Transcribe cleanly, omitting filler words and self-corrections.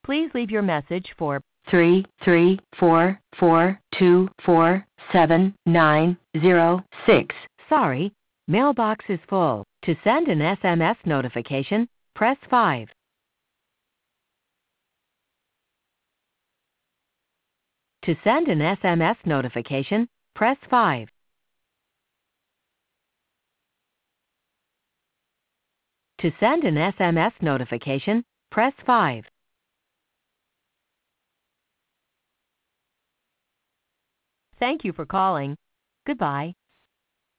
Please leave your message for 33442479006. Sorry, mailbox is full. To send an SMS notification, press 5. To send an SMS notification, press 5. To send an SMS notification, press 5. Thank you for calling. Goodbye.